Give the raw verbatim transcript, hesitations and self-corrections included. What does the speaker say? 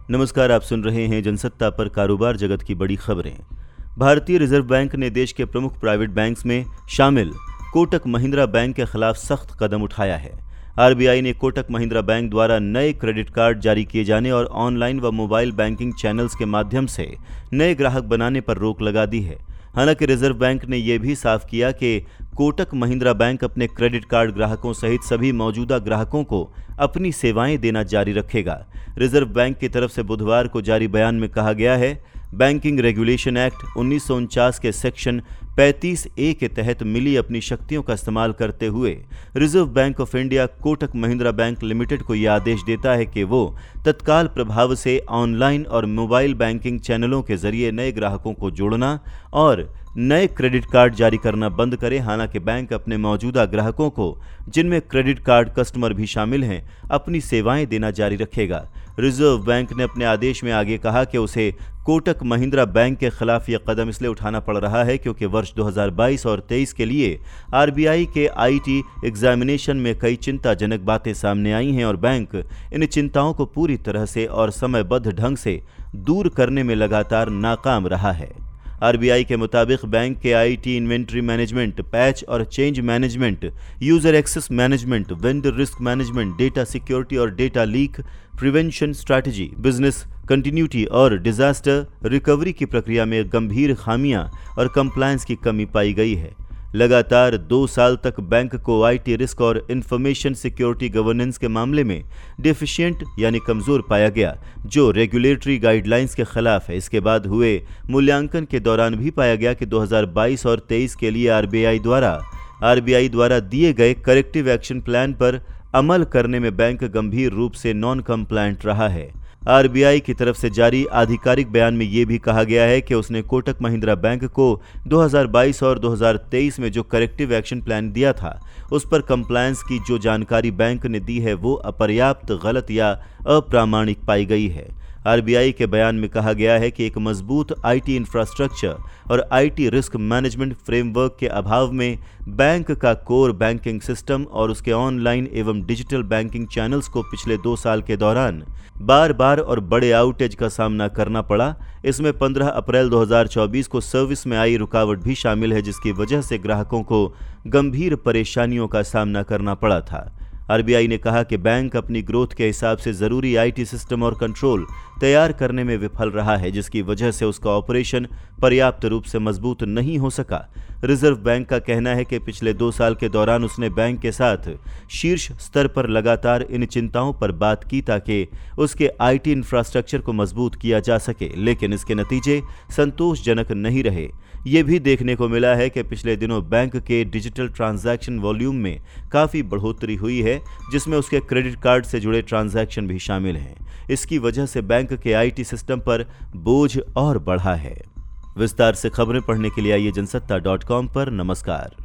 नमस्कार, आप सुन रहे हैं जनसत्ता पर कारोबार जगत की बड़ी खबरें। भारतीय रिजर्व बैंक ने देश के प्रमुख प्राइवेट बैंक्स में शामिल कोटक महिंद्रा बैंक के खिलाफ सख्त कदम उठाया है। आरबीआई ने कोटक महिंद्रा बैंक द्वारा नए क्रेडिट कार्ड जारी किए जाने और ऑनलाइन व मोबाइल बैंकिंग चैनल्स के माध्यम से नए ग्राहक बनाने पर रोक लगा दी है। हालांकि रिजर्व बैंक ने यह भी साफ किया कि कोटक महिंद्रा बैंक अपने क्रेडिट कार्ड ग्राहकों सहित सभी मौजूदा ग्राहकों को अपनी सेवाएं देना जारी रखेगा। रिजर्व बैंक की तरफ से बुधवार को जारी बयान में कहा गया है, बैंकिंग रेगुलेशन एक्ट उन्नीस सौ उनचास के सेक्शन पैंतीस ए के तहत मिली अपनी शक्तियों का इस्तेमाल करते हुए Reserve Bank of India Kotak Mahindra bank limited को यह आदेश देता है कि वो तत्काल प्रभाव से ऑनलाइन और मोबाइल बैंकिंग चैनलों के जरिए नए ग्राहकों को जोड़ना और नए क्रेडिट कार्ड जारी करना बंद करे। हालांकि बैंक अपने मौजूदा ग्राहकों को, जिनमें क्रेडिट कार्ड कस्टमर भी शामिल हैं, अपनी सेवाएं देना जारी रखेगा। रिजर्व बैंक ने अपने आदेश में आगे कहा कि उसे कोटक महिंद्रा बैंक के खिलाफ यह कदम इसलिए उठाना पड़ रहा है क्योंकि वर्ष दो हज़ार बाईस और तेईस के लिए आरबीआई के आईटी एग्जामिनेशन में कई चिंताजनक बातें सामने आई हैं और बैंक इन चिंताओं को पूरी तरह से और समयबद्ध ढंग से दूर करने में लगातार नाकाम रहा है। आरबीआई के मुताबिक बैंक के आईटी इन्वेंट्री मैनेजमेंट, पैच और change management, user access management, vendor risk management, data security और data leak prevention strategy, business continuity और डिजास्टर रिकवरी की प्रक्रिया में गंभीर खामियां और कंप्लायंस की कमी पाई गई है। लगातार दो साल तक बैंक को आईटी रिस्क और इंफॉर्मेशन सिक्योरिटी गवर्नेंस के मामले में डेफिशिएंट यानी कमजोर पाया गया, जो रेगुलेटरी गाइडलाइंस के खिलाफ है। इसके बाद हुए मूल्यांकन के दौरान भी पाया गया कि दो हज़ार बाईस और तेईस के लिए आरबीआई द्वारा आरबीआई द्वारा दिए गए करेक्टिव एक्शन प्लान पर अमल करने में बैंक गंभीर रूप से नॉन कंप्लायंट रहा है। आरबीआई की तरफ से जारी आधिकारिक बयान में यह भी कहा गया है कि उसने कोटक महिंद्रा बैंक को दो हज़ार बाईस और दो हज़ार तेईस में जो करेक्टिव एक्शन प्लान दिया था उस पर कंप्लायंस की जो जानकारी बैंक ने दी है वो अपर्याप्त, गलत या अप्रामाणिक पाई गई है। आरबीआई के बयान में कहा गया है कि एक मजबूत आईटी इंफ्रास्ट्रक्चर और आईटी रिस्क मैनेजमेंट फ्रेमवर्क के अभाव में बैंक का कोर बैंकिंग सिस्टम और उसके ऑनलाइन एवं डिजिटल बैंकिंग चैनल्स को पिछले दो साल के दौरान बार बार और बड़े आउटेज का सामना करना पड़ा। इसमें पंद्रह अप्रैल दो हज़ार चौबीस को सर्विस में आई रुकावट भी शामिल है, जिसकी वजह से ग्राहकों को गंभीर परेशानियों का सामना करना पड़ा था। आरबीआई ने कहा कि बैंक अपनी ग्रोथ के हिसाब से जरूरी आईटी सिस्टम और कंट्रोल तैयार करने में विफल रहा है, जिसकी वजह से उसका ऑपरेशन पर्याप्त रूप से मजबूत नहीं हो सका। रिजर्व बैंक का कहना है कि पिछले दो साल के दौरान उसने बैंक के साथ शीर्ष स्तर पर लगातार इन चिंताओं पर बात की ताकि उसके आईटी इंफ्रास्ट्रक्चर को मजबूत किया जा सके, लेकिन इसके नतीजे संतोषजनक नहीं रहे। ये भी देखने को मिला है कि पिछले दिनों बैंक के डिजिटल ट्रांजैक्शन वॉल्यूम में काफ़ी बढ़ोतरी हुई है, जिसमें उसके क्रेडिट कार्ड से जुड़े ट्रांजैक्शन भी शामिल हैं। इसकी वजह से बैंक के आईटी सिस्टम पर बोझ और बढ़ा है। विस्तार से खबरें पढ़ने के लिए आइए जनसत्ता डॉट कॉम पर। नमस्कार।